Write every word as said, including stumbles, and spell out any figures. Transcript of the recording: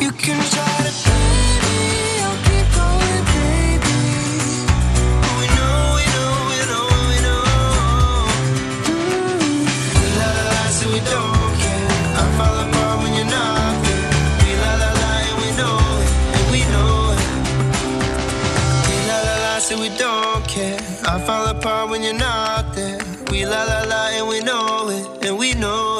You can try to play me, I'll keep going, baby. But we know, we know, we know, we know. Mm. La la la, so we don't care. I fall apart when you're not there. We la la la and we know it, and we know it. We la la la, so we don't care. I fall apart when you're not there. We la la la and we know it, and we know it.